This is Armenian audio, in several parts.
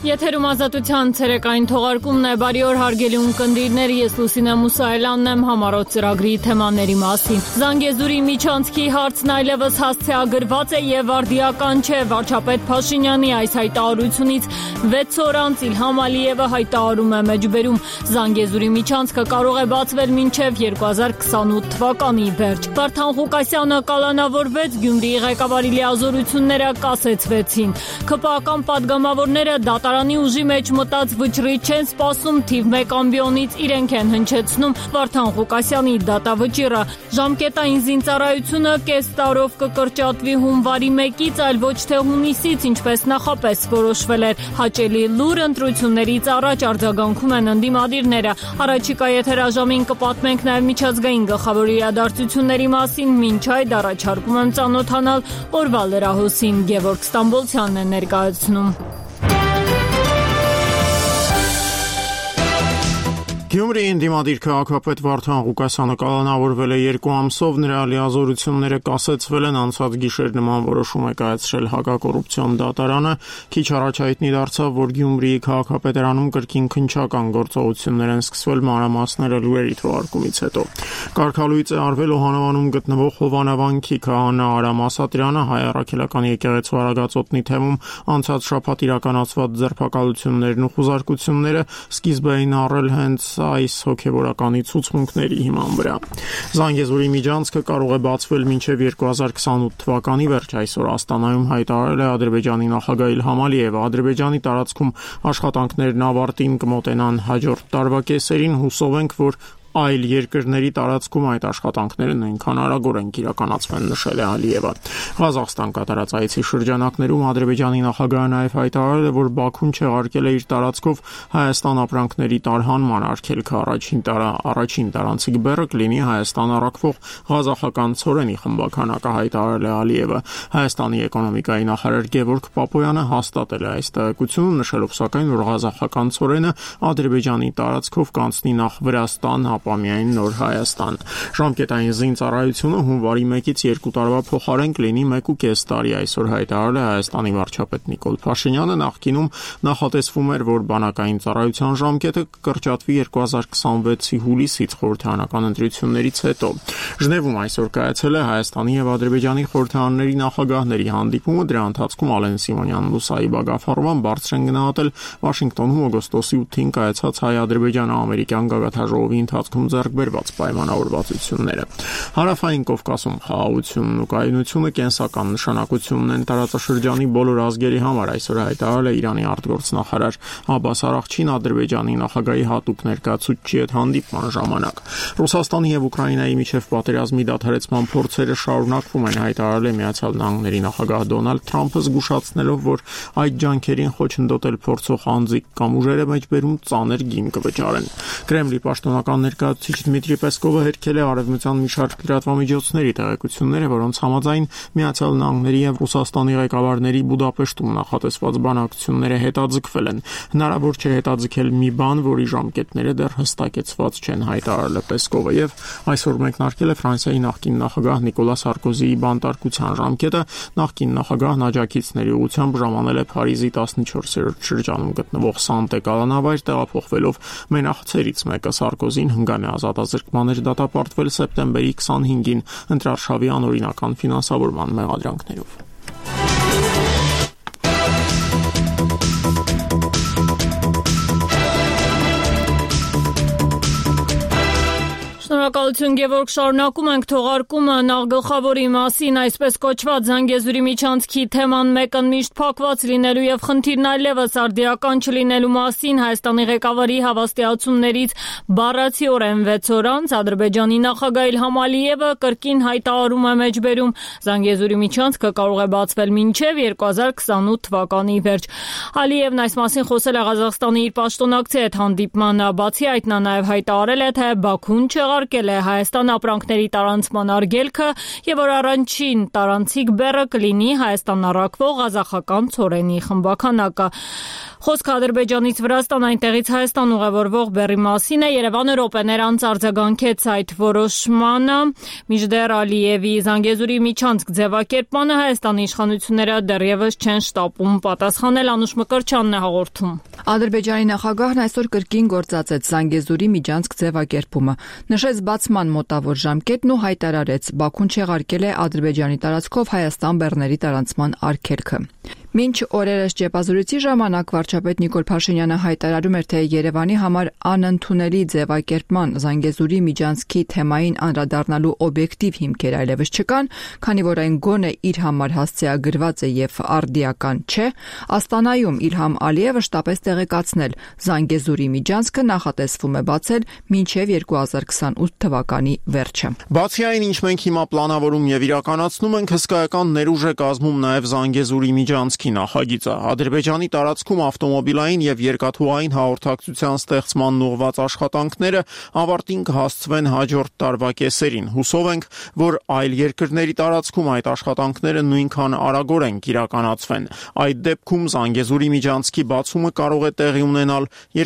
Եթերում ազատության ցերեկային թողարկումն է, բարի օր հարգելի ունկնդիրներ, ես Լուսինե Մուսայելյանն եմ համառոտ ծրագրի թեմաների մասին։ Զանգեզուրի միջանցքի հարցն այլևս հասցեագրված է եւ արդիական չէ։ Վարչապետ Փաշինյանի այս հայտարարությունից 6 օր անց Իլհամ Ալիևը հայտարարում է մեջբերում Զանգեզուրի միջանցքը կարող է բացվել մինչև 2028 թվականի վերջ։ Վարդան Ղուկասյանը կալանավորվեց, Գյումրիի ղեկավարի լիազորությունները կասեցվեցին։ ՔՊԱ-ական падգամավորները դատարանի ուժի մեջ մտած վճռի չեն սպասում, թիվ 1 ամբիոնից իրենք են հնչեցնում Վարդան Ղուկասյանի դատավճիռը։ Ժամկետային զինծառայությունը կես տարով կկրճատվի հունվարի 1-ից, այլ ոչ թե հունիսից, ինչպես նախապես որոշվել էր։ Հաճելի լուր ընտրություններից առաջ արձագանքում են ընդդիմադիրները։ Առաջիկա եթերաժամին կպատմենք նաև միջազգային գլխավոր իրադարձությունների մասին, մինչ այդ առաջարկում եմ ծանոթանալ օրվա լրահոսին։ Գևորգ Ստամբոլցյանն է ներկայացնում։ Գյումրիի ընդդիմադիր քաղաքապետ Վարդան Ղուկասյանը կալանավորվել է 2 ամսով, նրա լիազորությունները կասեցվել են, անցած գիշեր նման որոշում է կայացրել հակակոռուպցիոն դատարանը, քիչ առաջ հայտնի դարձավ, որ Գյումրիի քաղաքապետարանում կրկին քննչական գործողություններ են սկսվել մանրամասները լուրերի թողարկումից հետո։ Կարգալույծ է արվել Օհանավանում գտնվող Հովանավանքի քահանա Արամ Ասատրյանը հայ առաքելական եկեղեցու արագածոտնի թեմում անցած շաբաթ իրականացված ձերբակալություններն ու խուզարկությունները սկիզբ էին առել հենց այս հոգևորականի ցուցմունքների հիման վրա։ Զանգեզուրի միջանցքը կարող է բացվել մինչև 2028 թվականի վերջ, այսօր Աստանայում հայտարարել է Ադրբեջանի նախագահ Իլհամ Ալիևը։ Ադրբեջանի տարածքում աշխատանքներն ավարտին կմոտենան հաջորդ տարվա կեսերին, հուսով ենք, որ այլ երկրների տարածքում այդ աշխատանքները նույնքան արագորեն կիրականացվեն, նշել է Ալիևը։ Ղազախստան կատարած այցի շրջանակներում Ադրբեջանի նախագահը նաև հայտարարել է, որ Բաքուն չեղարկել է իր տարածքով Հայաստան ապրանքների տարհանման արգելքը։ Առաջին տարանցիկ բեռը կլինի Հայաստան առաքվող ղազախական ցորենի խմբականակը, հայտարարել է Ալիևը։ Հայաստանի էկոնոմիկայի նախարար Գևորգ Պապոյանը հաստատել է այս տեղեկությունը, նշելով սակայն, որ ղազախական ցորենը Ադրբեջանի տարածքով կանցնի նախ Վրաստան, ապա միայն Նոր Հայաստան։ Ժամկետային զինծառայությունը հունվարի 1-ից 2 տարվա փոխարեն կլինի 1.5 տարի, այսօր հայտարարել է Հայաստանի վարչապետ Նիկոլ Փաշինյանը։ Նախկինում նախատեսվում էր, որ բանակային ծառայության ժամկետը կկրճատվի 2026-ի հուլիսից խորհրդարանական ընտրություններից հետո։ Ժնևում այսօր կայացել է Հայաստանի եւ Ադրբեջանի խորհրդարանների նախագահների հանդիպումը, դրա ընթացքում Ալեն Սիմոնյանն ու Սաիբ Ագաֆարովան բարձր են գնահատել Վաշինգտոնում օգոստոսի 8-ին կայացած հայ-ադրբեջանա-ամերիկյան գագաթաժողովի ընթացքում ձեռք բերված պայմանավորվածությունները։ Հարավային Կովկասում խաղաղությունն ու կայունությունը կենսական նշանակություն ունեն տարածաշրջանի բոլոր ազգերի համար, այսօր հայտարարել է Իրանի արտգործնախարար Աբբաս Արաղչին Ադրբեջանի նախագահի հատուկ ներկայացուցչի հետ հանդիպման ժամանակ։ Ռուսաստանի եւ Ուկրաինայի միջև պատերազմի դադարեցման փորձերը շարունակվում են, հայտարարել է Միացյալ Նահանգների նախագահ Դոնալդ Թրամփը, զգուշացնելով, որ այդ ջանքերին խոչընդոտել փորձող անձիկ կամ ուժերը մեջբերում ծանր գին կվճարեն։ Կրեմլի պաշտոնական ներկայացուցիչ Դմիտրի Պեսկովը հերքել է արևմտյան մի շարք լրատվամիջոցների տեղեկությունները, որոնց համաձայն Միացյալ Նահանգների եւ Ռուսաստանի ղեկավարների Բուդապեշտում նախատեսված բանակցությունները հետաձգվել են։ Հնարավոր չէ հետաձգել մի բան, որի ժամկետները դեռ հստակեցված չեն, հայտարարել է Պեսկովը, եւ այսօր մեկնարկել է Ֆրանսիայի նախկին նախագահ Նիկոլա Սարկոզիի բանտարկության ժամկետը։ Նախկին նախագահն աջակիցների ուղղությամբ ժամանել է Փարիզի 14-րդ շրջանում գտնվող Սանտե կալանավայր, տեղափոխվելով մենախցերից մեկը։ Սարկոզին հնգան է ազատազրկման էր դատապարտվել սեպտեմբերի 25-ին ընտրարշավի անօրինական ֆինանսավորման մեղադրանքներով։ Շնորհակալություն Գևորգ, շարունակում ենք թողարկումը նախ գլխավորի մասին, այսպես կոչված Զանգեզուրի միջանցքի թեման մեկն միշտ փակված լինելու եւ խնդիրն այլևս արդիական չլինելու մասին Հայաստանի ղեկավարի հավաստիացումներից բառացիորեն 6 օր անց Ադրբեջանի նախագահ Իլհամ Ալիևը կրկին հայտարարում է մեջբերում Զանգեզուրի միջանցքը կարող է բացվել մինչև 2028 թվականի վերջ։ Ալիևն այս մասին խոսել է Ղազախստանի իր պաշտոնակցի հետ հանդիպման, բացի այդ նա նաեւ հայտարարել է, թե Բաքուն չեղարկել է Հայաստան ապրանքների տարանցման արգելքը եւ որ առաջին տարանցիկ բեռը կլինի Հայաստան առաքվող ղազախական ցորենի խմբականակը։ Խոսքը Ադրբեջանից Վրաստան, այնտեղից Հայաստան ուղևորվող բեռի մասին է։ Երևանը րոպեներ անց արձագանքեց այդ որոշմանը։ Մինչդեռ Ալիևի Զանգեզուրի միջանցք ձևակերպմանը Հայաստանի իշխանությունները դեռևս չեն շտապում պատասխանել։ Անուշ Մկրտչյանն է հաղորդում։ Ադրբեջանի նախագահն այսօր կրկին գործածեց Զանգեզուրի միջանցք ձևակերպումը, նշեց բացման մոտավոր ժամկետն ու հայտարարեց Բաքուն չեղարկել է Ադրբեջանի տարածքով Հայաստան բեռների տարանցման արգելքը։ Մինչ օրերս ճեպազրույցի ժամանակ վարչապետ Նիկոլ Փաշինյանը հայտարարում էր, թե Երևանի համար անընդունելի ձևակերպման Զանգեզուրի միջանցքի թեմային անդրադառնալու օբյեկտիվ հիմքեր այլևս չկան, քանի որ այն գոնե իր համար հասցեագրված է եւ արդիական չէ, Աստանայում Իլհամ Ալիևը շտապեց տեղեկացնել Զանգեզուրի միջանցքը նախատեսվում է բացել մինչև 2028 թվականի վերջը։ Բացի այն, ինչ մենք հիմա պլանավորում եւ իրականացնում ենք, հսկայական ներուժ է կազմում նաեւ Զանգեզուրի միջանցքի նախագիծը։ Ադրբեջանի տարածքում ավտոմոբիլային եւ երկաթուղային հաղորդակցության ստեղծման ուղղված աշխատանքները ավարտին կհասցվեն հաջորդ տարվա կեսերին։ Հուսով ենք, որ այլ երկրների տարածքում այդ աշխատանքները նույնքան արագորեն կիրականացվեն։ Այդ դեպքում Զանգեզուրի միջանցքի բացումը կարող է տեղի ունենալ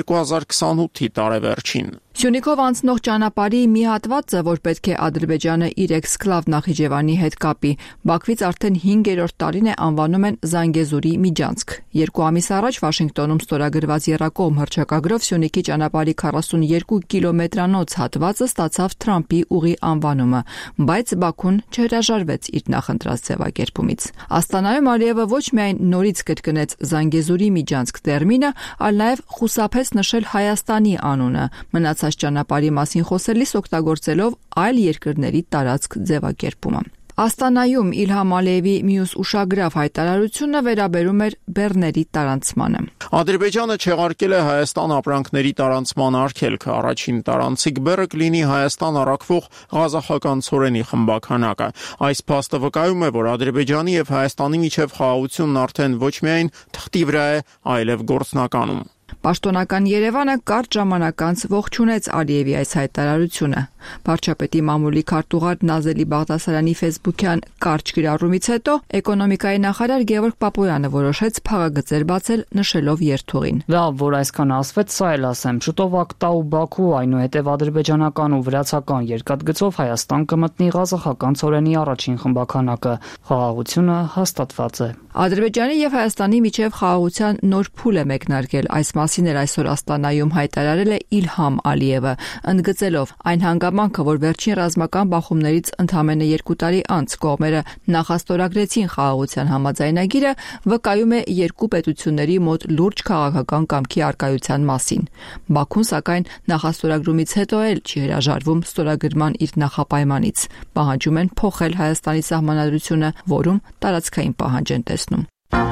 2028-ի տարեվերջին։ Սյունիքով անցնող ճանապարհի մի հատվածը, որ պետք է Ադրբեջանը իր էքսկլավ Նախիջևանի հետ կապի, Բաքվից արդեն 5-րդ տարին է անվանում են Զանգեզուրի միջանցք։ 2 ամիս առաջ Վաշինգտոնում ստորագրված եռակողմ հռչակագրով Սյունիքի ճանապարհի 42 կիլոմետրանոց հատվածը ստացավ Թրամփի ուղի անվանումը, բայց Բաքուն չհրաժարվեց իր նախընտրած ձևակերպումից։ Աստանայում Ալիևը ոչ միայն նորից կրկնեց Զանգեզուրի միջանցք տերմինը, այլ նաև խուսափեց նշել Հայաստանի անունը, մնացած ճանապարհի մասին խոսելիս օգտագործելով այլ երկրների տարածք ձևակերպումը։ Աստանայում Իլհամ Ալիևի մյուս ուշագրավ հայտարարությունը վերաբերում էր բեռների տարանցմանը։ Ադրբեջանը չեղարկել է Հայաստան ապրանքների տարանցման արգելքը։ Առաջին տարանցիկ բեռը կլինի Հայաստան առաքվող ղազախական ցորենի խմբականակը։ Այս փաստը վկայում է, որ Ադրբեջանի եւ Հայաստանի միջև խաղաղությունն արդեն ոչ միայն թղթի վրա է, այլև գործնականում։ Պաշտոնական Երևանը կարճ ժամանակ անց ողջունեց Ալիևի այս հայտարարությունը։ Վարչապետի մամուլի քարտուղար Նազելի Բաղդասարյանի ֆեյսբուքյան կարճ գրառումից հետո էկոնոմիկայի նախարար Գևորգ Պապոյանը որոշեց փաղագծեր բացել, նշելով երթուղին։ Լավ, որ այսքան ասվեց, սա էլ ասեմ, շուտով Ակտա ու Բաքու, այնուհետև ադրբեջանական ու վրացական երկաթգծով Հայաստան կմտնի ղազախական ցորենի առաջին խմբականակը։ Խաղաղությունը հաստատված է։ Ադրբեջանի եւ Հայաստանի միջև խաղաղության նոր փուլ է մեկնարկել, այս մասին էր այսօր Աստանայում հայտարարել է Իլհամ Ալիևը, ընդգծելով այն հանգամանքը, որ վերջին ռազմական բախումներից ընդամենը 2 տարի անց կողմերը նախաստորագրեցին խաղաղության համաձայնագիրը, վկայում է երկու պետությունների մոտ լուրջ քաղաքական կամքի առկայության մասին։ Բաքուն, սակայն, նախաստորագրումից հետո էլ չի հրաժարվում ստորագրման իր նախապայմանից։ Պահանջում են փոխել Հայաստանի սահմանադրությունը, որում տարածքային պահանջ են տեսնում։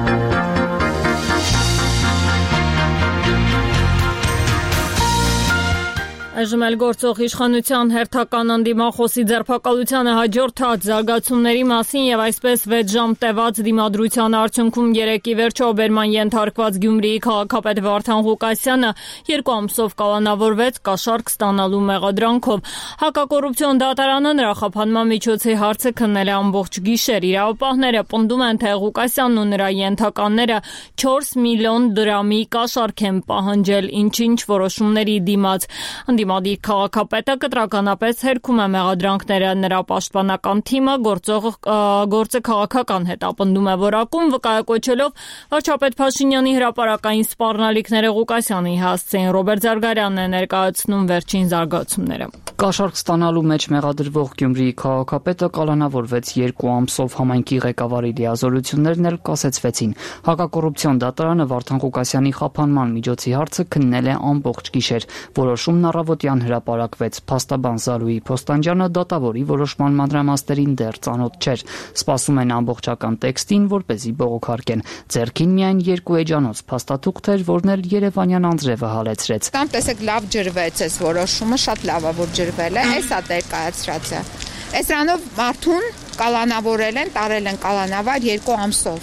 Այժմ էլ գործող իշխանության հերթական անդիմախոսի ձերբակալությանը հաջորդած զարգացումների մասին եւ այսպես 6 ժամ տևած դիմադրության արդյունքում 3-ի վերջո բերման ենթարկված Գյումրիի քաղաքապետ Վարդան Ղուկասյանը 2 ամսով կալանավորվեց կաշառք ստանալու մեղադրանքով։ Հակակոռուպցիոն դատարանը նրա խափանման միջոցի հարցը քննել է ամբողջ գիշեր։ Իրավապահները պնդում են, թե Ղուկասյանն ու նրա ենթականները 4 միլիոն դրամի կաշառք են պահանջել ինչ-ինչ որոշումների դիմաց։ Դիմադիր քաղաքապետը կտրականապես հերքում է մեղադրանքները, նրա պաշտպանական թիմը գործը քաղաքական հետապնդում է որակում, վկայակոչելով վարչապետ Փաշինյանի հրապարակային սպառնալիքները Ղուկասյանի հասցեին։ Ռոբերտ Զարգարյանն է ներկայացնում վերջին զարգացումները։ Կաշառք ստանալու մեջ մեղադրվող Գյումրիի քաղաքապետը կալանավորվեց 2 ամսով, համայնքի ղեկավարի լիազորություններն էլ կասեցվեցին։ Հակակոռուպցիոն դատարանը Վարդան Ղուկասյանի խափանման միջոցի հարցը քննել է ամբողջ գիշեր։ Որոշումն առավոտյան հրապարակվեց։ Փաստաբան Զարուհի Փոստանջյանը դատավորի որոշման մանրամասներին դեռ ծանոթ չէր։ Սպասում են ամբողջական տեքստին, որպեսզի բողոքարկեն։ Ձեռքին միայն 2 էջանոց փաստաթուղթ էր, որն էլ երևանյան անձրևը հալեցրեց։ Կամ տեսեք, լավ ջրվեց այս որոշումը, շատ լավ է, որ ջրվել է, էսա ներկայացրած է։ Էսրանով մարդուն կալանավորել են, տարել են կալանավար 2 ամսով։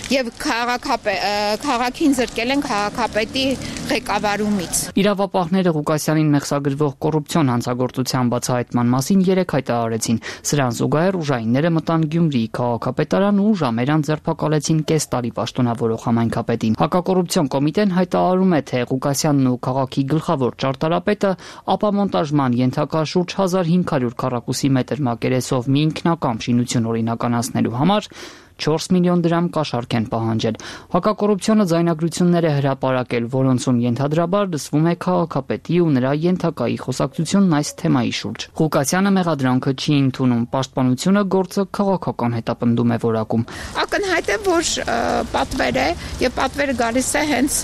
եւ քաղաքին զրկել են քաղաքապետի ղեկավարումից։ Իրավապահները Ղուկասյանին մեղսագրվող կոռուպցիոն հանցագործության բացահայտման մասին 3 հայտարարեցին։ Սրան զուգահեռ ուժայինները մտան Գյումրիի քաղաքապետարան ու ժամերան ձերբակալեցին կես տարի պաշտոնավորող համայնքապետին։ Հակակոռուպցիոն կոմիտեն հայտարարում է, թե Ղուկասյանն ու քաղաքի գլխավոր ճարտարապետը ապամոնտաժման ենթակա շուրջ 1500 քառակուսի մետր մակերեսով մի ինքնակամ շինություն օրինականացնելու համար 4 միլիոն դրամ կաշառք են պահանջել։ Հակակոռուպցիոնը ձայնագրություններ է հրապարակել, որոնցում ենթադրաբար լսվում է քաղաքապետի ու նրա ենթակայի խոսակցությունն այս թեմայի շուրջ։ Ղուկասյանը մեղադրանքը չի ընդունում, պաշտպանությունը գործը քաղաքական հետապնդում է որակում։ Ակնհայտ է, որ պատվեր է եւ պատվերը գալիս է հենց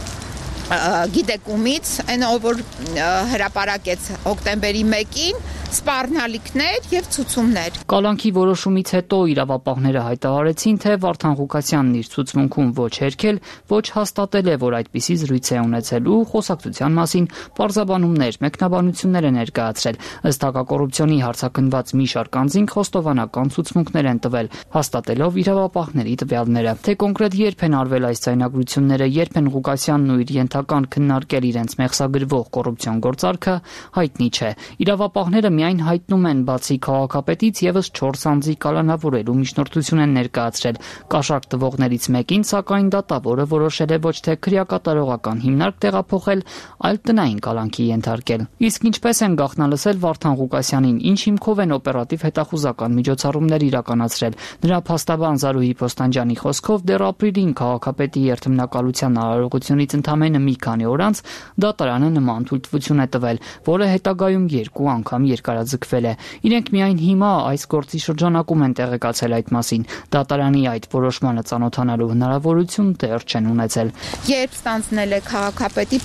գիտեկումից, այն ով որ հրապարակեց հոկտեմբերի 1-ին սպառնալիքներ եւ ցուցումներ։ Կալանքի որոշումից հետո իրավապահները հայտարարեցին, թե Վարդան Ղուկասյանն իր ցուցմունքում ոչ հերքել, ոչ հաստատել է, որ այդպիսի զրույց է ունեցել ու խոսակցության մասին պարզաբանումներ, մեկնաբանություններ է ներկայացրել։ Ըստ հակակոռուպցիոնի հարցաքննված մի շարք անձինք խոստովանական ցուցմունքներ են տվել, հաստատելով իրավապահների տվյալները։ Թե կոնկրետ երբ են արվել այս ձայնագրությունները, երբ են Ղուկասյանն ու իր ենթական քննարկել իրենց մեղսագրվող կոռուպցիոն գործարքը, հայտնի չէ։ Իրավապահները միայն հայտնում են, բացի քաղաքապետից եւս 4 անձի կալանավորելու միջնորդություն են ներկայացրել։ Կաշառք տվողներից մեկին, սակայն դատավորը որոշել է ոչ թե քրեակատարողական հիմնարկ տեղափոխել, այլ տնային կալանքի ենթարկել։ Իսկ ինչպես են գաղտնալսել Վարդան Ղուկասյանին, ինչ հիմքով են օպերատիվ հետախուզական միջոցառումներ իրականացրել։ Նրա փաստաբան Զարուհի Փոստանջյանի խոսքով դեռ ապրիլին քաղաքապետի երթմնակալության արարողությունից ընդամենը մի քանի օր անց դատարանը նման թույլտվություն է տվել, որը հետագայում 2 անգամ երկարաձգվել է։ Իրենք միայն հիմա այս գործի շրջանակում են տեղեկացել այդ մասին։ Դատարանի այդ որոշմանը ծանոթանալու հնարավորություն դեռ չեն ունեցել։ Երբ ստանձնել է քաղաքապետի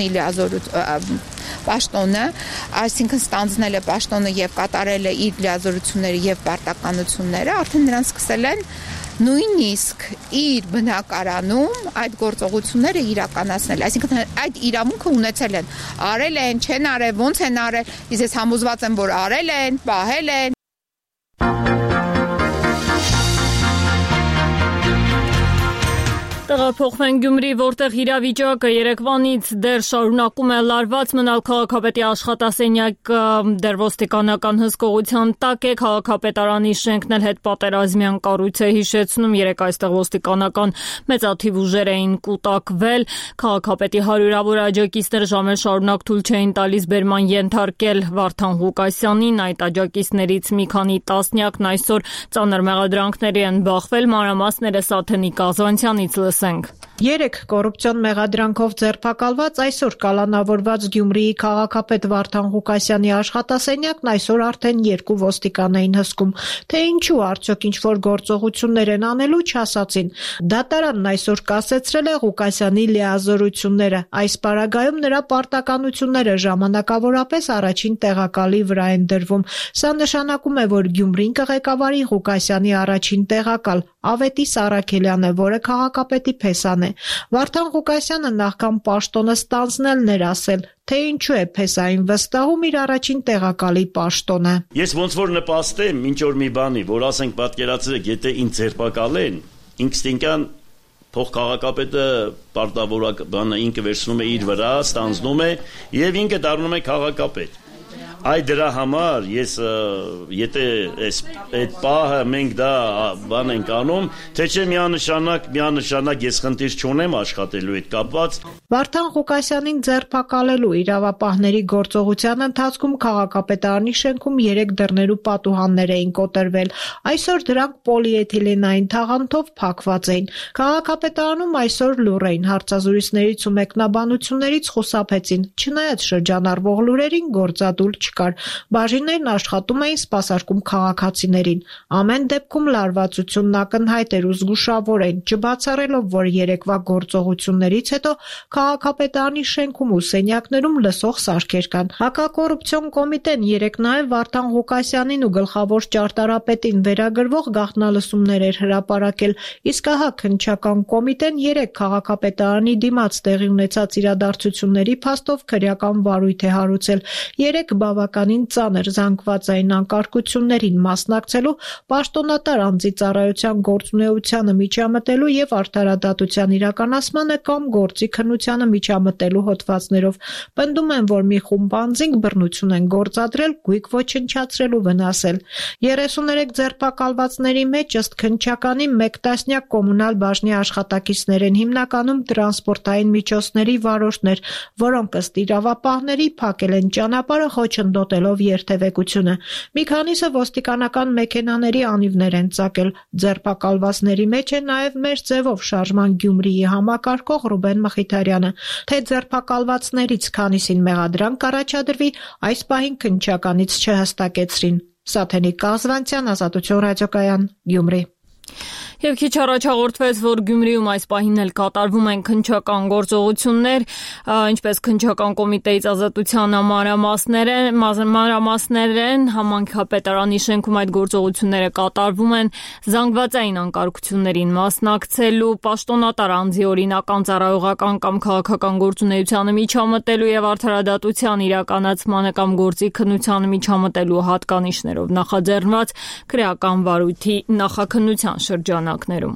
պաշտոնը, այսինքն ստանձնել է պաշտոնը եւ կատարել է իր լիազորությունները եւ պարտականությունները, արդեն նրանք սկսել են նույնիսկ իր բնակարանում այդ գործողությունները իրականացնել, այսինքն այդ իրավունքը ունեցել են, արել են, չեն արել, ոնց են արել, իսկ ես համոզված եմ, որ արել են, պահել են։ Տեղափոխվենք Գյումրի, որտեղ իրավիճակը երեկվանից դեռ շարունակում է լարված մնալ քաղաքապետի աշխատասենյակը դեռ ոստիկանական հսկողության տակ է, քաղաքապետարանի շենքն էլ հետպատերազմյան կառույց է, հիշեցնում, երեկ այստեղ ոստիկանական մեծաթիվ ուժեր էին կուտակվել, քաղաքապետի հարյուրավոր աջակիցներ ժամեր շարունակ թույլ չէին տալիս բերման ենթարկել Վարդան Ղուկասյանին, այդ աջակիցներից մի քանի տասնյակն այսօր ծանր մեղադրանքների են բախվել, մանրամասները Սաթենիկ Ազանցյանից լսենք։ 3 կոռուպցիոն մեղադրանքով ձերբակալված այսօր կալանավորված Գյումրիի քաղաքապետ Վարդան Ղուկասյանի աշխատասենյակն այսօր արդեն 2 ոստիկան էին հսկում, թե ինչու արդյոք ինչ-որ գործողություններ են անելու չասացին։ Դատարանն այսօր կասեցրել է Ղուկասյանի լիազորությունները, այս պարագայում նրա պարտականությունները ժամանակավորապես առաջին տեղակալի վրա են դրվում։ Սա նշանակում է, որ Գյումրին կղեկավարի Ղուկասյանի առաջին տեղակալ Ավետիս Արաքելյանը, որը քաղաքապետի փեսան է։ Վարդան Ղուկասյանը նախքան պաշտոնը ստանձնելն էր ասել, թե ինչու է փեսային վստահում իր առաջին տեղակալի պաշտոնը։ Ես ոնց որ նպաստեմ ինչ որ մի բանի, որ ասենք պատկերացրեք, եթե ինձ ձերբակալեն, ինստինկտյան փող քաղաքապետը պարտավորակ բանը ինքը վերցնում է իր վրա, ստանձնում է եւ ինքը դառնում է քաղաքապետ։ Այ դրա համար ես եթե այդ պահը մենք դա բան ենք անում, թե չէ միանշանակ ես խնդիր չունեմ աշխատելու հետ կապված։ Վարդան Ղուկասյանին ձերբակալելու իրավապահների գործողության ընթացքում քաղաքապետարանի շենքում 3 դռներու պատուհաններ էին կոտրվել։ Այսօր դրանք պոլիէթիլենային թաղանթով փակված էին։ Քաղաքապետարանում այսօր լուռ էին, հարցազրույցներից ու մեկնաբանություններից խուսափեցին, չնայած շրջանառվող լուրերին գործադուլ չկար։ Բաժիններն աշխատում էին սպասարկում քաղաքացիներին։ Ամեն դեպքում լարվածությունն ակնհայտ էր ու զգուշավոր էին, չբացառելով, որ երեկվա գործողություններից հետո քաղաքապետարանի շենքում ու սենյակներում լսող սարքեր կան։ Հակակոռուպցիոն կոմիտեն երեկ նաև Վարդան Ղուկասյանին ու գլխավոր ճարտարապետին վերագրվող գաղտնալսումներ էր հրապարակել, իսկ ահա քննչական կոմիտեն երեկ քաղաքապետարանի դիմաց տեղի ունեցած իրադարձությունների փաստով քրեական վարույթ է հարուցել։ Երեկ բավականին ծանր զանգվածային անկարգություններին մասնակցելու, պաշտոնատար անձի ծառայության գործունեությանը միջամտելու եւ արդարադատության իրականացմանը կամ գործի քննությանը միջամտելու հոդվածներով։ Պնդում են, որ մի խումբ անձինք բռնություն են գործադրել, գույք ոչնչացրել ու վնասել։ 33 ձերբակալվածների մեջ ըստ քննչականի 1 տասնյակ կոմունալ բաժնի աշխատակիցներ են, հիմնականում տրանսպորտային միջոցների վարորդներ, որոնք ըստ իրավապահների փակել են ճանապարհը խոչընդոտելով երթևեկությունը։ Մի քանիսը ոստիկանական մեքենաների անիվներ են ծակել։ Ձերբակալվածների մեջ է նաև մեր ձևով շարժման Գյումրիի համակարգող Ռուբեն Մխիթարյանը։ Թե ձերբակալվածներից քանիսին մեղադրանք կառաջադրվի, այս պահին քննչականից չհստակեցրին։ Սաթենիկ Կազվանցյան, Ազատություն ռադիոկայան, Գյումրի։ Եվ քիչ առաջ հաղորդվեց, որ Գյումրիում այս պահին էլ կատարվում են քննչական գործողություններ, ինչպես քննչական կոմիտեից Ազատության մանրամասներն համայնքապետարանի շենքում այդ գործողությունները կատարվում են զանգվածային անկարգություններին մասնակցելու, պաշտոնատար անձի օրինական ծառայողական կամ քաղաքական գործունեությանը միջամտելու եւ արդարադատության իրականացմանը կամ գործի քննությանը միջամտելու հատկանիշներով նախաձեռնված քրեական վարույթի նախաքննության շրջան ակներում։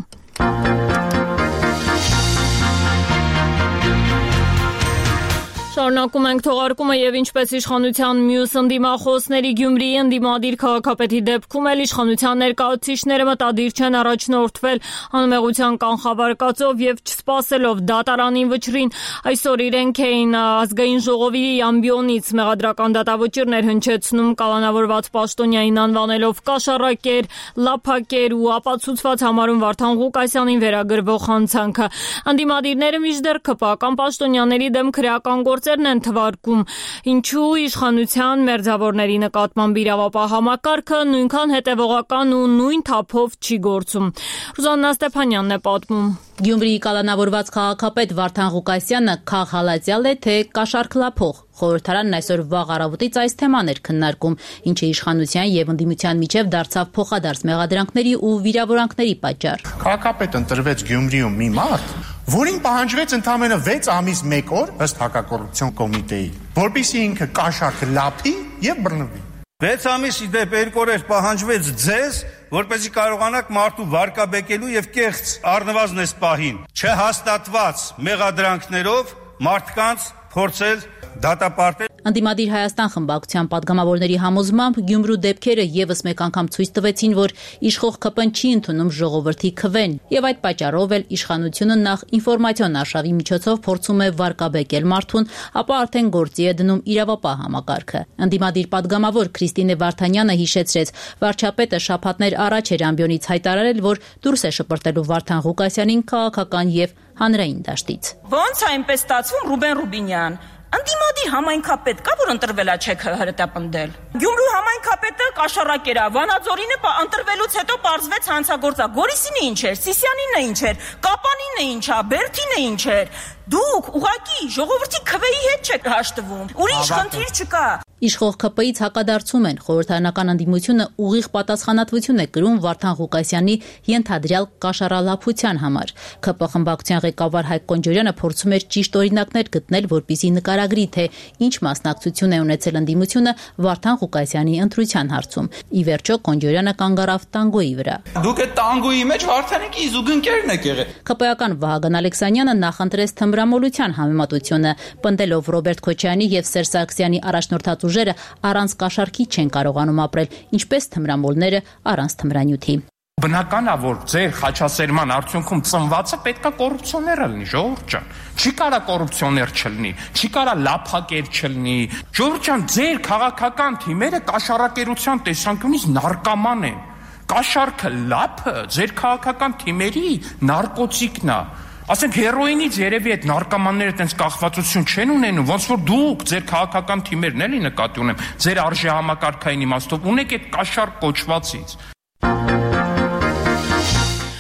Շարունակում ենք թողարկումը եւ ինչպես իշխանության մյուս ընդդիմախոսների Գյումրիի ընդդիմադիր քաղաքապետի դեպքում էլ իշխանության ներկայացուցիչները մտադիր չեն առաջնորդվել անմեղության կանխավարկածով եւ չսպասելով դատարանին վճռին։ Այսօր իրենք էին ազգային ժողովի ամբիոնից մեղադրական դատավճիռներ հնչեցնում կալանավորված պաշտոնյային անվանելով կաշառակեր, լափակեր ու ապացուցված համարում Վարդան Ղուկասյանին վերագրվող հանցանքը։ Ընդդիմադիրները մինչդեռ ԿՊԱ-ական պաշտոնյաների դեմ քրեական գործերն են թվարկում, ինչու իշխանության մերձավորների նկատմամբ իրավապահ համակարգը նույնքան հետևողական ու նույն թափով չի գործում։ Ռուզաննա Ստեփանյանն է պատմում։ Գյումրիի կալանավորված քաղաքապետ Վարդան Ղուկասյանը քաղհալածյալ է, թե կաշառքլափող։ Խորհրդարանն այսօր վաղ առավոտից այս թեման էր քննարկում, ինչը իշխանության եւ ընդդիմության միջև դարձավ փոխադարձ մեղադրանքների ու վիրավորանքների պատճառ։ Քաղաքապետ ընտրվեց Գյումրիում մի մարդ, որին պահանջվեց ընդամենը 6 ամիս 1 օր ըստ հակակոռուպցիոն կոմիտեի, որպեսզի ինքը կաշառքը լափի եւ բռնվի։ 6 ամիս իդեպ 2 օր պահանջվեց ձեզ, որպեսզի կարողանաք մարդու վարկաբեկելու եւ կեղծ առնվազն այս պահին չհաստատված մեղադրանքներով մարդկանց փորձել դատապարտել։ Ընդդիմադիր Հայաստան խմբակցության падգամավորների համոզմամբ Գյումրու դեպքերը եւս մեկ անգամ ցույց տվեցին, որ իշխող ԿՊ-ն չի ընդունում ժողովրդի քվեն, եւ այդ պատճառով էլ իշխանությունը նախ ինֆորմացիոն արշավի միջոցով փորձում է վարկաբեկել մարդուն, ապա արդեն գործի է դնում իրավապահ համակարգը։ Ընդդիմադիր падգամավոր Քրիստինե Վարդանյանը հիշեցրեց, վարչապետը շաբաթներ առաջ էր ամբիոնից հայտարարել, որ դուրս է շպրտելու Վարդան Ղուկասյանին քաղաքական եւ հանրային դաշտից։ Ոնց է այնպես ստացվում, Ռուբեն Ռուբինյան։ Ընդդիմադիր համայնքապետ կա, որ ընտրվել է չեք հրետապնդել։ Գյումրու համայնքապետը կաշառակեր է, Վանաձորինը ընտրվելուց հետո պարզվեց հանցագործա։ Գորիսինը ինչ էր, Սիսյանինը ինչ էր, Կապանինը ինչ է, Բերթինը ինչ էր։ Դուք ուղղակի ժողովրդի քվեի հետ չեք հաշտվում։ Ուրիշ խնդիր չկա։ Իշխող ԿՊ-ից հակադարձում են, խորհրդարանական ընդդիմությունը ուղիղ պատասխանատվություն է կրում Վարդան Ղուկասյանի ենթադրյալ կաշառալափության համար։ ԿՊ խմբակցության ղեկավար Հայկ Կոնջորյանը փորձում էր ճիշտ օրինակներ գտնել, որպեսզի նկարագրի, թե ինչ մասնակցություն է ունեցել ընդդիմությունը Վարդան Ղուկասյանի ընտրության հարցում։ Ի վերջո Կոնջորյանը կանգ առավ տանգոյի վրա։ Դուք այդ տանգոյի մեջ Վարդանիկի զուգընկերն եք եղել։ ԿՊ-ական Վահագն Ալեքսանյանը նախընտրեց թմրամոլության համեմատությունը, պնդելով Ռոբերտ Քոչարյանի եւ Սերժ Սարգսյանի առաջնորդած ուժերը առանց կաշառքի չեն կարողանում ապրել, ինչպես թմրամոլները առանց թմրանյութի։ Բնական է, որ ձեր խաչասերման արդյունքում ծնվածը պետքա կոռուպցիոներ լինի, ժողովուրդ ջան։ Չի կարա կոռուպցիոներ չլինի, չի կարա լափակեր չլինի։ Ժողովուրդ ջան, ձեր քաղաքական թիմերը կաշառակերության տեսանկյունից նարկոման են։ Կաշառքը լափը ձեր քաղաքական թիմերի նարկոտիկն է։ Ասենք հերոինից երևի այդ նարկոմանները տենց կախվածություն չեն ունենում, ոնց որ դուք ձեր քաղաքական թիմերն էլի նկատի ունեմ, ձեր արժեհամակարգային իմաստով ունեք այդ կաշառ կոչվածից։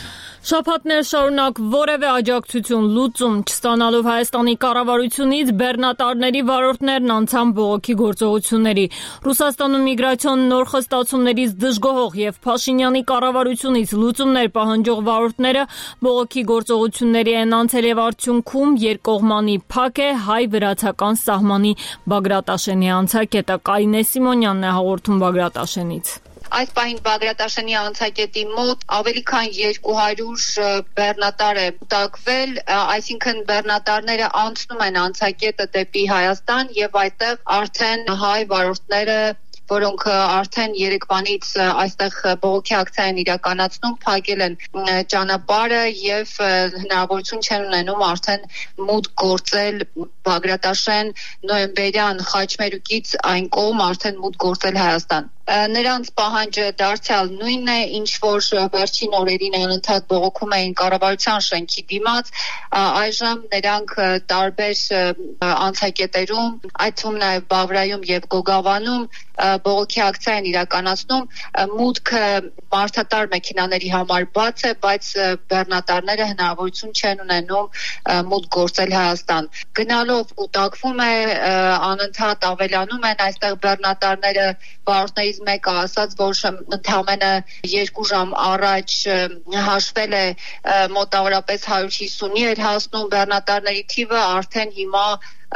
Շաբաթներ շարունակ որևէ աջակցություն լուծում չստանալով Հայաստանի կառավարությունից բեռնատարների վարորդներն անցան բողոքի գործողությունների։ Ռուսաստանում միգրացիոն նոր խստացումներից դժգոհող եւ Փաշինյանի կառավարությունից լուծումներ պահանջող վարորդները բողոքի գործողությունների են անցել եւ արդյունքում երկկողմանի փակ է հայ-վրացական սահմանի Բագրատաշենի անցակետը։ Կարինե Սիմոնյանն է հաղորդում Բագրատաշենից։ Այս պահին Բագրատաշենի անցակետի մոտ ավելի քան 200 բեռնատար է կուտակվել, այսինքն բեռնատարները անցնում են անցակետը դեպի Հայաստան եւ այդտեղ արդեն հայ վարորդները, որոնք արդեն երեկվանից այստեղ բողոքի ակցիա են իրականացնում, փակել են ճանապարհը եւ հնարավորություն չեն ունենում արդեն մուտք գործել Բագրատաշեն, Նոյեմբերյան, Խաչմերուկից այն կողմ արդեն մուտք գործել Հայաստան։ Նրանց պահանջը դարձյալ նույնն է, ինչ որ վերջին օրերին անընդհատ բողոքում էին կառավարության շենքի դիմաց, այժմ նրանք տարբեր անցակետերում, այդ թվում նաև Բավրայում եւ Գոգավանում բողոքի ակցիա են իրականացնում, մուտքը մարդատար մեքենաների համար բաց է, բայց բեռնատարները հնարավորություն չեն ունենում մուտք գործել Հայաստան։ Գնալով կուտակվում է, անընդհատ ավելանում են այստեղ բեռնատարները, վարորդների մեկը ասաց, որ ընդամենը 2 ժամ առաջ հաշվել է մոտավորապես 150-ի էր հասնում բեռնատարների թիվը, արդեն հիմա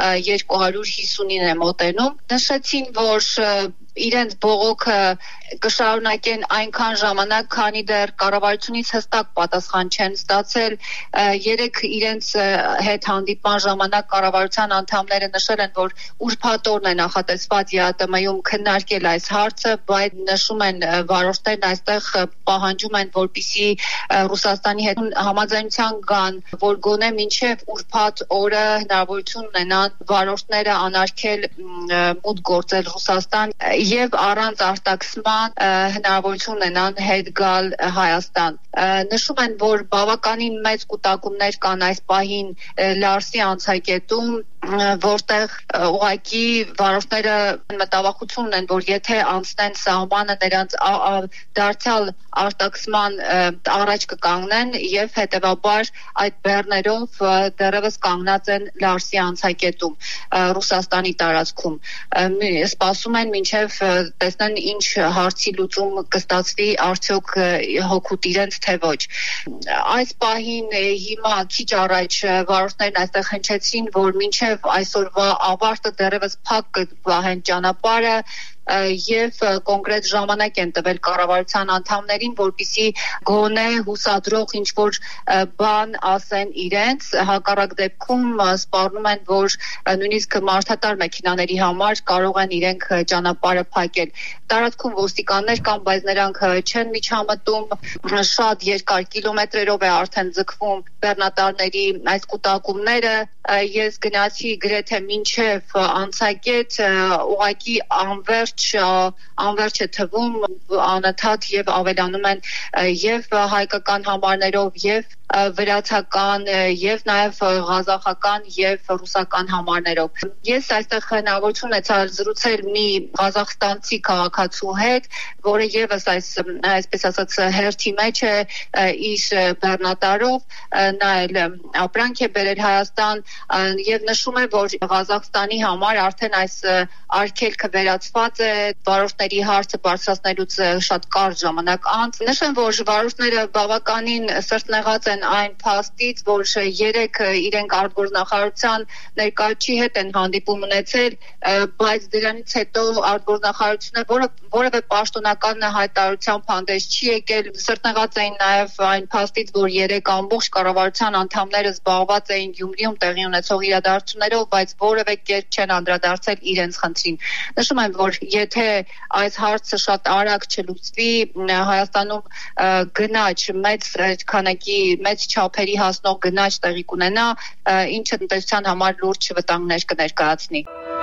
250-ին է մոտենում։ Նշեցին, որ իրենց բողոքը կշարունակեն այնքան ժամանակ, քանի դեռ կառավարությունից հստակ պատասխան չեն ստացել։ Երեք իրենց հետ հանդիպման ժամանակ կառավարության անդամները նշել են, որ ուրբաթ օրն է նախատեսված ԵԱՏՄ-ում քննարկել այս հարցը, բայց նշում են վարորդներն այստեղ պահանջում են, որպեսզի Ռուսաստանի հետ համաձայնության գան, որ գոնե մինչև ուրբաթ օրը հնարավորություն ունենան վարորդները անարգել մուտք գործել Ռուսաստան եւ առանց արտաքսման հնարավորություն ունենան հետ գալ Հայաստան։ Նշում են, որ բավականին մեծ կուտակումներ կան այս պահին Լարսի անցակետում, որտեղ ուղղակի վարորդները մտավախություն ունեն, որ եթե անցնեն սահմանը, նրանց դարձյալ արտաքսման առաջ կկանգնեն եւ հետեւաբար այդ բեռներով դեռևս կանգնած են Լարսի անցակետում Ռուսաստանի տարածքում։ Սպասում են մինչև տեսնեն ինչ հարցի լուծում կստացվի, արդյոք հոգուտ իրենց թե ոչ։ Այս պահին հիմա քիչ առաջ վարորդներն այստեղ հնչեցին, որ մինչև այսօրվա ավարտը դեռևս փակ կպահեն ճանապարհը եւ կոնկրետ ժամանակ են տվել կառավարության անդամներին, որպեսզի գոնե հուսադրող ինչ որ բան ասեն իրենց, հակառակ դեպքում սպառնում են, որ նույնիսկ մարդատար մեքենաների համար կարող են իրենք ճանապարհը փակել։ Տարածքում ոստիկաններ կան, բայց նրանք չեն միջամտում, շատ երկար կիլոմետրերով է արդեն ձգվում բեռնատարների այս կուտակումները։ Ես գնացի գրեթե մինչև անցակետ, ուղղակի անվերջ է թվում, անընդհատ եւ ավելանում են եւ հայկական համարներով եւ վրացական եւ նաեւ ղազախական եւ ռուսական համարներով։ Ես այստեղ հնարավորություն ունեցա զրուցել մի ղազախստանցի քաղաքացու հետ, որը եւս այսպես ասած հերթի մեջ է իր բեռնատարով, նա էլ ապրանք է բերել Հայաստան եւ նշում է, որ Ղազախստանի համար արդեն այս արգելքը վերացված է, վարորդների հարցը բարձրացնելուց շատ կարճ ժամանակ անց։ Նշեմ, որ վարորդները բավականին սրտնեղած են այն փաստից, որ երեք իրենք արտգործնախարարության ներկայացուցի հետ են հանդիպում ունեցել, բայց դրանից հետո արտգործնախարարությունը որևէ պաշտոնական հայտարարությամբ հանդես չի եկել։ Սրտնեղած էին նաև այն փաստից, որ երեք ամբողջ կառավարության անդամները զբաղված էին Գյումրիում տեղի ունեցող իրադարձություններով, բայց որևէ կերպ չեն անդրադարձել իրենց խնդրին։ Նշում եմ, որ եթե այս հարցը շատ արագ չլուծվի, Հայաստանում գնաճ մեծ քանակի մեծ չափերի հասնող գնաճ տեղի կունենա, ինչը տնտեսության համար լուրջ վտանգներ կներկայացնի։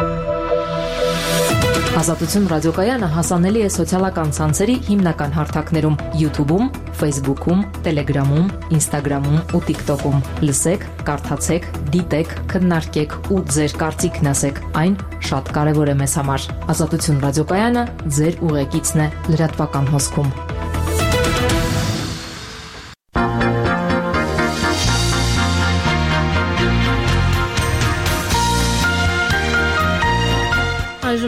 Ազատություն ռադիոկայանը հասանելի է սոցիալական ցանցերի հիմնական հարթակներում՝ YouTube-ում, Facebook-ում, Telegram-ում, Instagram-ում ու TikTok-ում։ Լսեք, կարդացեք, դիտեք, քննարկեք ու ձեր կարծիքն ասեք։ Այն շատ կարևոր է մեզ համար։ Ազատություն ռադիոկայանը ձեր ուղեկիցն է լրատվական հոսքում։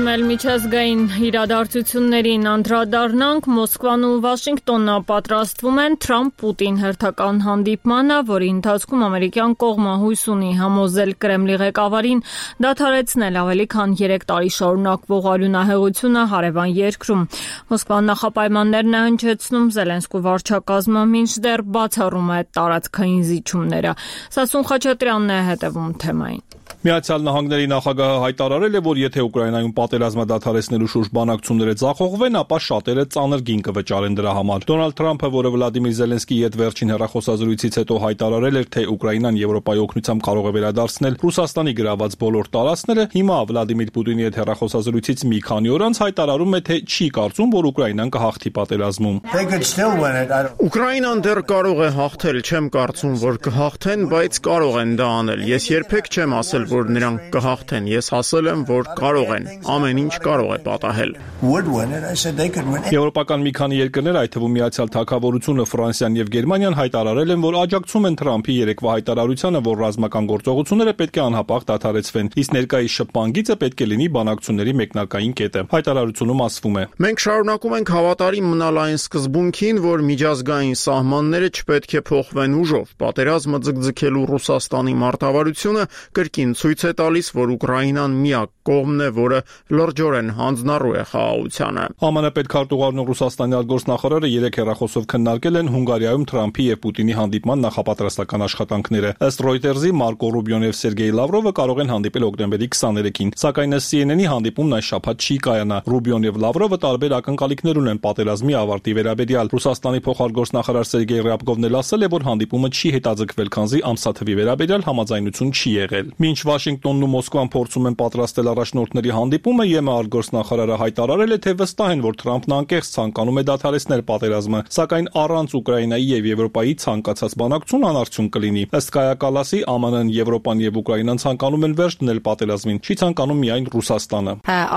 էլ միջազգային իրադարձություններին անդրադառնանք, Մոսկվան ու Վաշինգտոնը պատրաստվում են Թրամփ-Պուտին հերթական հանդիպմանը, որի ընթացքում ամերիկյան կողմը հույս ունի համոզել Կրեմլի ղեկավարին դադարեցնել ավելի քան 3 տարի շարունակվող արյունահեղությունը հարևան երկրում։ Մոսկվան նախապայմաններն է հնչեցնում Զելենսկու վարչակազմը, մինչդեռ բացառում է տարածքային զիջումները։ Սասուն Խաչատրյանն է հետևում թեմային։ Միացյալ Նահանգների նախագահը հայտարարել է, որ եթե Ուկրաինայում պատերազմը դադարեցնելու շուրջ բանակցությունները ձախողվեն, ապա շատերը ծանր գին կվճարեն դրա համար։ Դոնալդ Թրամփը, որը Վլադիմիր Զելենսկիի հետ վերջին հեռախոսազրույցից հետո հայտարարել էր, թե Ուկրաինան Եվրոպայի օգնությամբ կարող է վերադարձնել Ռուսաստանի գրաված բոլոր տարածքները, հիմա Վլադիմիր Պուտինի հետ հեռախոսազրույցից մի քանի օր անց հայտարարում է, թե չի կարծում, որ Ուկրաինան կհաղթի պատերազմում։ Ուկրաինան դեռ կարող է հաղթել, չեմ կարծում, որ կհաղթեն, բայց կարող են դա անել։ Ես երբեք չեմ ասել, որ նրանք կհաղթեն, ես ասել եմ, որ կարող են, ամեն ինչ կարող է պատահել։ Եվրոպական մի քանի երկրներ, այդ թվում Միացյալ Թագավորությունը, Ֆրանսիան եւ Գերմանիան հայտարարել են, որ աջակցում են Թրամփի երեկվա հայտարարությանը, որ ռազմական գործողությունները պետք է անհապաղ դադարեցվեն, իսկ ներկայիս շփման գիծը պետք է լինի բանակցությունների մեկնարկային կետը։ Հայտարարությունում ասվում է. Մենք շարունակում ենք հավատարիմ մնալ այն սկզբունքին, որ միջազգային սահմանները չպետք է փոխվեն ուժով։ Պատերազմը ձգձգելու Ռուսաստանի մարտավարությունը կրկին ցույց է տալիս, որ Ուկրաինան միակ կողմն է, որը լրջորեն հանձնառու է խաղաղությանը։ ԱՄՆ պետքարտուղարն ու Ռուսաստանի արտգործնախարարը 3 հեռախոսով քննարկել են Հունգարիայում Թրամփի եւ Պուտինի հանդիպման նախապատրաստական աշխատանքները։ Ըստ Reuters-ի Մարկո Ռուբիոն եւ Սերգեյ Լավրովը կարող են հանդիպել հոկտեմբերի 23-ին, սակայն ըստ CNN-ի հանդիպումն այս շաբաթ չի կայանա։ Ռուբիոն եւ Լավրովը տարբեր ակնկալիքներ ունեն պատերազմի ավարտի վերաբերյալ։ Ռուսաստանի փոխարգործնախարար Սերգեյ Ռյաբկովն էլ ասել է, որ հանդիպումը չի հետաձգվել, քանզի ամսաթվի վերաբերյալ համաձայնություն չի եղել։ Մինչ Վաշինգտոնն ու Մոսկվան փորձում են պատրաստել առաջնորդների հանդիպումը, ԵՄ արտգործնախարարը հայտարարել է, թե վստահ են, որ Թրամփն անկեղծ ցանկանում է դադարեցնել պատերազմը, սակայն առանց Ուկրաինայի եւ Եվրոպայի ցանկացած բանակցություն անարդյունք կլինի։ Ըստ Կայա Կալասի, ԱՄՆ-ն, Եվրոպան եւ Ուկրաինան ցանկանում են վերջ դնել պատերազմին, չի ցանկանում միայն Ռուսաստանը։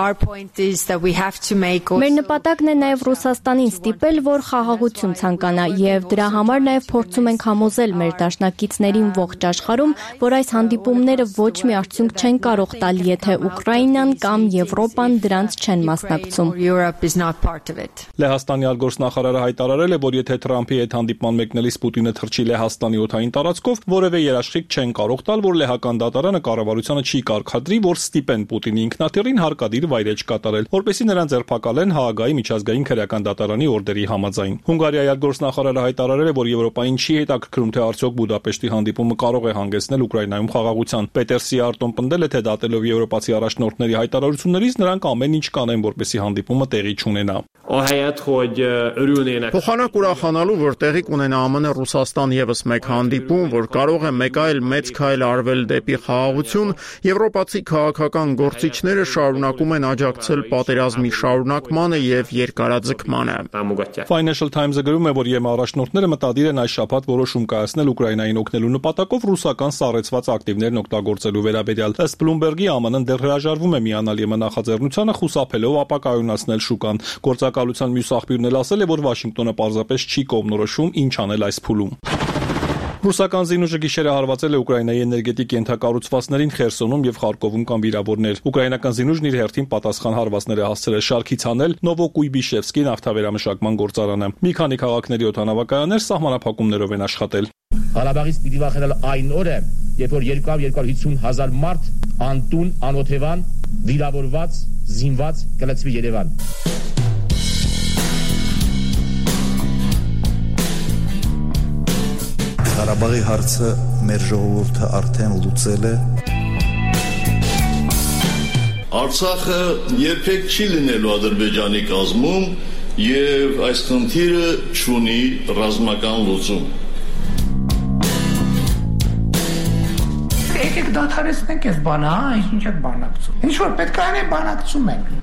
Մեր նպատակն է նաեւ Ռուսաստանին ստիպել, որ խաղաղություն ցանկանա, եւ դրա համար նաեւ փորձում ենք համոզել մեր դաշնակիցներին ողջ աշխարհում, որ այս հանդիպումները ոչ մի արդյունք չեն կարող տալ, եթե Ուկրաինան կամ Եվրոպան դրանց չեն մասնակցում։ Լեհաստանի արտգործնախարարը հայտարարել է, որ եթե Թրամփի հետ հանդիպման մեկնելիս Պուտինը թռչի Լեհաստանի օդային տարածքով, որևէ երաշխիք չեն կարող տալ, որ լեհական դատարանը կառավարությանը չի կարգադրի, որ ստիպեն Պուտինի ինքնաթիռին հարկադիր վայրէջք կատարել, որպեսզի նրան ձերբակալեն Հաագայի միջազգային քրեական դատարանի օրդերի համաձայն։ Հունգարիայի արտգործնախարարը հայտարարել է, որ Եվրոպային չի հետաքրքրում, թե արդյոք Բուդապեշտի հանդիպումը կարող է հանգեցնել Ուկրաինայում խաղաղության։ Պետեր Սիարտոն պնդել է, թե դատելով եվրոպացի առաջնորդների հայտարարություններից նրանք ամեն ինչ կանեն, որպեսզի հանդիպումը տեղի չունենա։ Փոխանակ ուրախանալու, որ տեղի կունենա ԱՄՆ Ռուսաստան եւս մեկ հանդիպում, որ կարող է մեկ այլ մեծ քայլ արվել դեպի խաղաղություն, եվրոպացի քաղաքական գործիչները շարունակում են աջակցել պատերազմի շարունակմանը եւ երկարաձգմանը։ Financial Times-ը գրում է, որ ԵՄ առաջնորդները մտադիր են այս շաբաթ որոշում կայացնել Ուկրաինային օգնելու նպատակով ռուսական սառեցված ակտիվներն օգտագործելու վերաբերյալ։ Ըստ Bloomberg-ի ԱՄՆ-ն դեռ հրաժարվում է միանալ ԵՄ նախաձեռնությանը, խուսափելով ապակայունացնել շուկան։ Գործակալության մյուս աղբյուրն էլ ասել է, որ Վաշինգտոնը պարզապես չի կողմնորոշում ինչ անել այս փուլում։ Ռուսական զինուժը գիշերը հարվածել է Ուկրաինայի էներգետիկ ենթակառուցվածքներին Խերսոնում եւ Խարկովում կան վիրավորներ։ Ուկրաինական զինուժն իր հերթին պատասխան հարվածներ է հասցրել շարքից հանել Նովոկույբիշևսկի նավթավերամշակման գործարանը։ Մի քանի քաղաքների օդանավակայաններ սահմանափակումներով են աշխատել։ Ղարաբաղից պիտի վախենալ այն օրը, երբ որ 250,000 մարդ անտուն, անօթևան, վիրավորված, զինված կլցվի Երևան։ Ղարաբաղի հարցը մեր ժողովուրդը արդեն լուծել է։ Արցախը երբեք չի լինելու Ադրբեջանի կազմում եւ այս խնդիրը չունի ռազմական լուծում։ Եկեք դադարեցնենք այս բանը, ինչ եք բանակցում։ Ինչ որ պետք է անենք, բանակցում ենք։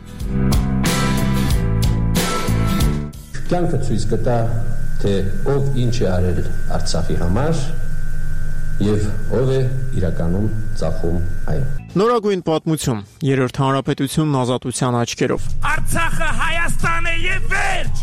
Կյանքը ցույց կտա, թե ով ինչ է արել Արցախի համար եւ ով է իրականում ծախում այն։ Նորագույն պատմություն, Երրորդ հանրապետությունն ազատության աչքերով։ Արցախը Հայաստան է եւ վերջ։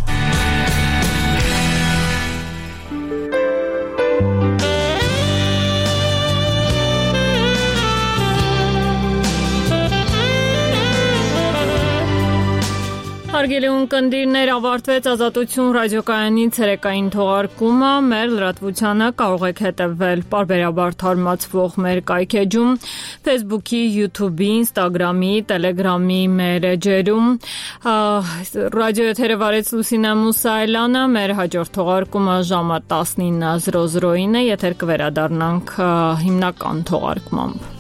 Հարգելի ունկնդիրներ, ավարտվեց Ազատություն ռադիոկայանի ցերեկային թողարկումը։ Մեր լրատվությանը կարող եք հետևել պարբերաբար թարմացվող մեր կայքեջում, Facebook-ի, YouTube-ի, Instagram-ի, Telegram-ի մեր էջերում։ Ռադիոեթերը վարեց Լուսինե Մուսայելյանը, մեր հաջորդ թողարկումը ժամը 19:00-ին է, եթեր կվերադառնանք հիմնական թողարկմամբ։